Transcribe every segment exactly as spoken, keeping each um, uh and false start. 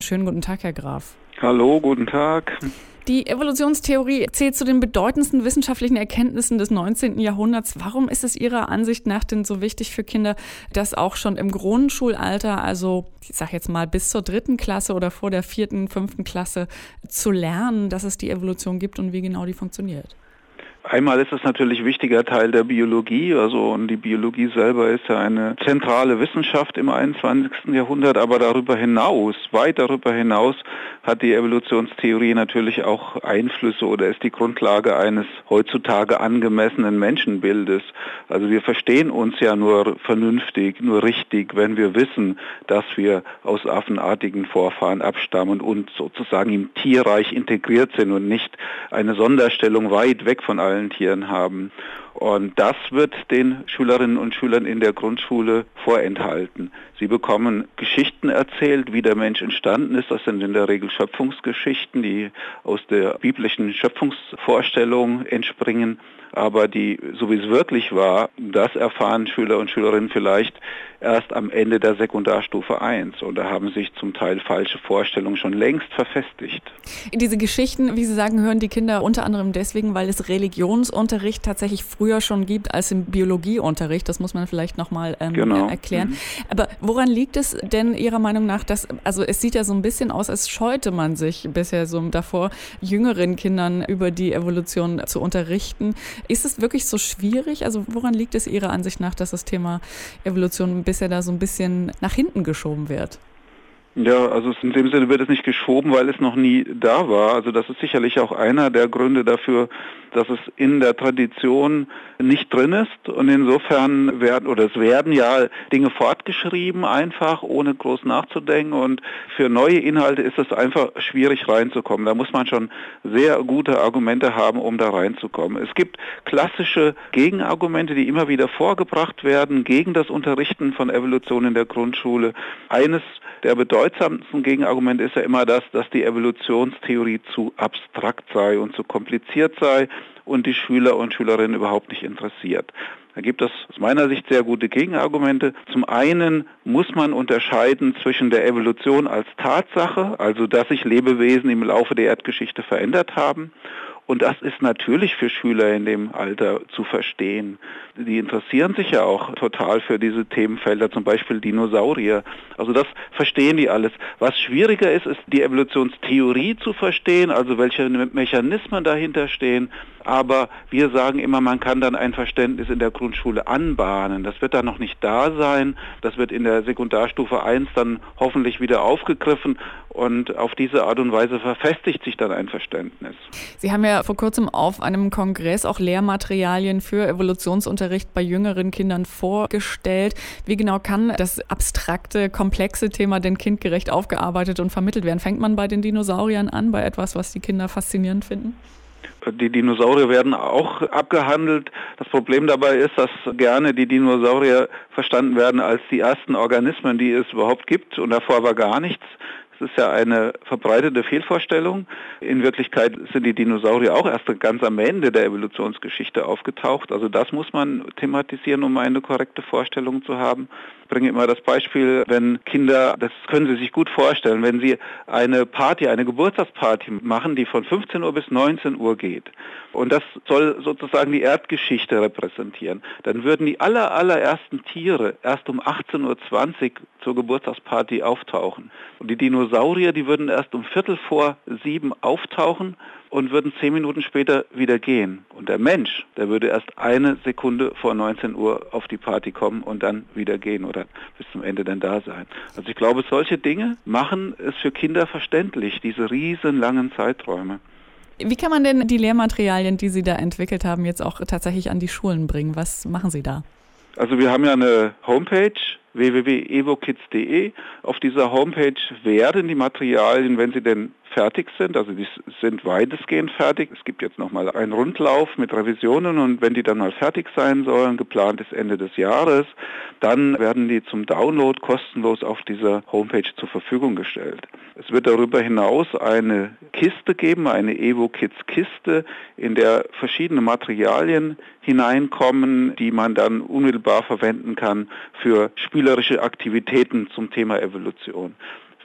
Schönen guten Tag, Herr Graf. Hallo, guten Tag. Die Evolutionstheorie zählt zu den bedeutendsten wissenschaftlichen Erkenntnissen des neunzehnten Jahrhunderts. Warum ist es Ihrer Ansicht nach denn so wichtig für Kinder, das auch schon im Grundschulalter, also ich sage jetzt mal bis zur dritten Klasse oder vor der vierten, fünften Klasse, zu lernen, dass es die Evolution gibt und wie genau die funktioniert? Einmal ist es natürlich ein wichtiger Teil der Biologie, also und die Biologie selber ist ja eine zentrale Wissenschaft im einundzwanzigsten Jahrhundert, aber darüber hinaus, weit darüber hinaus, hat die Evolutionstheorie natürlich auch Einflüsse oder ist die Grundlage eines heutzutage angemessenen Menschenbildes. Also wir verstehen uns ja nur vernünftig, nur richtig, wenn wir wissen, dass wir aus affenartigen Vorfahren abstammen und sozusagen im Tierreich integriert sind und nicht eine Sonderstellung weit weg von allen Tieren haben. Und das wird den Schülerinnen und Schülern in der Grundschule vorenthalten. Sie bekommen Geschichten erzählt, wie der Mensch entstanden ist. Das sind in der Regel Schöpfungsgeschichten, die aus der biblischen Schöpfungsvorstellung entspringen. Aber die, so wie es wirklich war, das erfahren Schüler und Schülerinnen vielleicht erst am Ende der Sekundarstufe eins. Und da haben sich zum Teil falsche Vorstellungen schon längst verfestigt. Diese Geschichten, wie Sie sagen, hören die Kinder unter anderem deswegen, weil es Religionsunterricht tatsächlich früher schon gibt als im Biologieunterricht. Das muss man vielleicht nochmal ähm, genau. erklären. Mhm. Aber woran liegt es denn Ihrer Meinung nach, dass, also es sieht ja so ein bisschen aus, als scheute man sich bisher so davor, jüngeren Kindern über die Evolution zu unterrichten. Ist es wirklich so schwierig? Also woran liegt es Ihrer Ansicht nach, dass das Thema Evolution bisher da so ein bisschen nach hinten geschoben wird? Ja, also in dem Sinne wird es nicht geschoben, weil es noch nie da war. Also das ist sicherlich auch einer der Gründe dafür, dass es in der Tradition nicht drin ist. Und insofern werden, oder es werden ja Dinge fortgeschrieben, einfach, ohne groß nachzudenken. Und für neue Inhalte ist es einfach schwierig reinzukommen. Da muss man schon sehr gute Argumente haben, um da reinzukommen. Es gibt klassische Gegenargumente, die immer wieder vorgebracht werden, gegen das Unterrichten von Evolution in der Grundschule. Eines der bedeutsamsten Gegenargumente ist ja immer das, dass die Evolutionstheorie zu abstrakt sei und zu kompliziert sei und die Schüler und Schülerinnen überhaupt nicht interessiert. Da gibt es aus meiner Sicht sehr gute Gegenargumente. Zum einen muss man unterscheiden zwischen der Evolution als Tatsache, also dass sich Lebewesen im Laufe der Erdgeschichte verändert haben. Und das ist natürlich für Schüler in dem Alter zu verstehen. Die interessieren sich ja auch total für diese Themenfelder, zum Beispiel Dinosaurier. Also das verstehen die alles. Was schwieriger ist, ist die Evolutionstheorie zu verstehen, also welche Mechanismen dahinter stehen. Aber wir sagen immer, man kann dann ein Verständnis in der Grundschule anbahnen. Das wird dann noch nicht da sein. Das wird in der Sekundarstufe eins dann hoffentlich wieder aufgegriffen. Und auf diese Art und Weise verfestigt sich dann ein Verständnis. Sie haben ja vor kurzem auf einem Kongress auch Lehrmaterialien für Evolutionsunterricht bei jüngeren Kindern vorgestellt. Wie genau kann das abstrakte, komplexe Thema denn kindgerecht aufgearbeitet und vermittelt werden? Fängt man bei den Dinosauriern an, bei etwas, was die Kinder faszinierend finden? Die Dinosaurier werden auch abgehandelt. Das Problem dabei ist, dass gerne die Dinosaurier verstanden werden als die ersten Organismen, die es überhaupt gibt, und davor war gar nichts. Das ist ja eine verbreitete Fehlvorstellung. In Wirklichkeit sind die Dinosaurier auch erst ganz am Ende der Evolutionsgeschichte aufgetaucht. Also das muss man thematisieren, um eine korrekte Vorstellung zu haben. Ich bringe immer das Beispiel, wenn Kinder, das können Sie sich gut vorstellen, wenn Sie eine Party, eine Geburtstagsparty machen, die von fünfzehn Uhr bis neunzehn Uhr geht. Und das soll sozusagen die Erdgeschichte repräsentieren. Dann würden die aller, allerersten Tiere erst um achtzehn Uhr zwanzig zur Geburtstagsparty auftauchen. Und die Dinosaurier, die würden erst um Viertel vor sieben auftauchen und würden zehn Minuten später wieder gehen. Und der Mensch, der würde erst eine Sekunde vor neunzehn Uhr auf die Party kommen und dann wieder gehen oder bis zum Ende dann da sein. Also ich glaube, solche Dinge machen es für Kinder verständlich, diese riesen langen Zeiträume. Wie kann man denn die Lehrmaterialien, die Sie da entwickelt haben, jetzt auch tatsächlich an die Schulen bringen? Was machen Sie da? Also wir haben ja eine Homepage, w w w punkt evokids punkt d e. Auf dieser Homepage werden die Materialien, wenn sie denn fertig sind, also die sind weitestgehend fertig. Es gibt jetzt nochmal einen Rundlauf mit Revisionen und wenn die dann mal fertig sein sollen, geplant ist Ende des Jahres, dann werden die zum Download kostenlos auf dieser Homepage zur Verfügung gestellt. Es wird darüber hinaus eine Kiste geben, eine EvoKids-Kiste, in der verschiedene Materialien hineinkommen, die man dann unmittelbar verwenden kann für spielerische Aktivitäten zum Thema Evolution.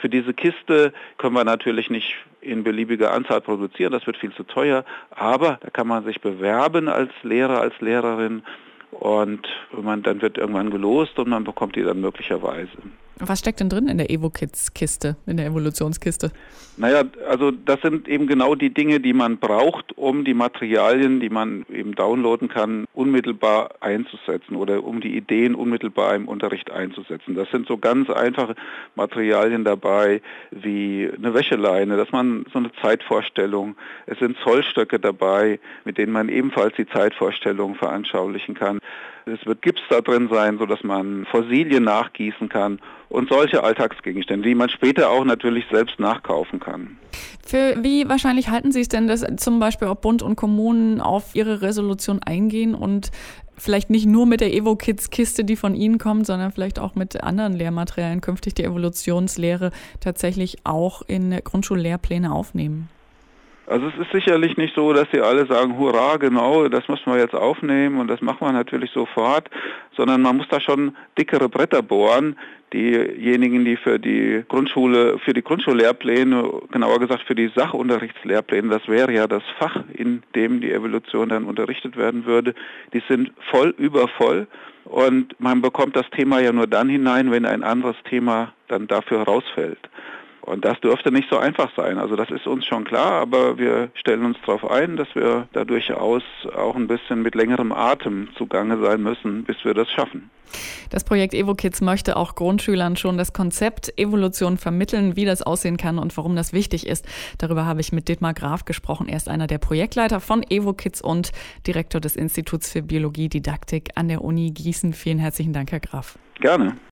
Für diese Kiste können wir natürlich nicht in beliebiger Anzahl produzieren, das wird viel zu teuer, aber da kann man sich bewerben als Lehrer, als Lehrerin und man, dann wird irgendwann gelost und man bekommt die dann möglicherweise. Was steckt denn drin in der Evo-Kids-Kiste, in der Evolutionskiste? Naja, also das sind eben genau die Dinge, die man braucht, um die Materialien, die man eben downloaden kann, unmittelbar einzusetzen oder um die Ideen unmittelbar im Unterricht einzusetzen. Das sind so ganz einfache Materialien dabei, wie eine Wäscheleine, dass man so eine Zeitvorstellung, es sind Zollstöcke dabei, mit denen man ebenfalls die Zeitvorstellung veranschaulichen kann. Es wird Gips da drin sein, sodass man Fossilien nachgießen kann und solche Alltagsgegenstände, die man später auch natürlich selbst nachkaufen kann. Für wie wahrscheinlich halten Sie es denn, dass zum Beispiel auch Bund und Kommunen auf Ihre Resolution eingehen und vielleicht nicht nur mit der Evo-Kids-Kiste, die von Ihnen kommt, sondern vielleicht auch mit anderen Lehrmaterialien künftig die Evolutionslehre tatsächlich auch in Grundschullehrpläne aufnehmen? Also es ist sicherlich nicht so, dass sie alle sagen, hurra, genau, das müssen wir jetzt aufnehmen und das machen wir natürlich sofort, sondern man muss da schon dickere Bretter bohren. Diejenigen, die für die Grundschule, für die Grundschullehrpläne, genauer gesagt für die Sachunterrichtslehrpläne, das wäre ja das Fach, in dem die Evolution dann unterrichtet werden würde, die sind voll übervoll und man bekommt das Thema ja nur dann hinein, wenn ein anderes Thema dann dafür rausfällt. Und das dürfte nicht so einfach sein. Also das ist uns schon klar, aber wir stellen uns darauf ein, dass wir da durchaus auch ein bisschen mit längerem Atem zugange sein müssen, bis wir das schaffen. Das Projekt Evo-Kids möchte auch Grundschülern schon das Konzept Evolution vermitteln, wie das aussehen kann und warum das wichtig ist. Darüber habe ich mit Dietmar Graf gesprochen. Er ist einer der Projektleiter von Evo-Kids und Direktor des Instituts für Biologie Didaktik an der Uni Gießen. Vielen herzlichen Dank, Herr Graf. Gerne.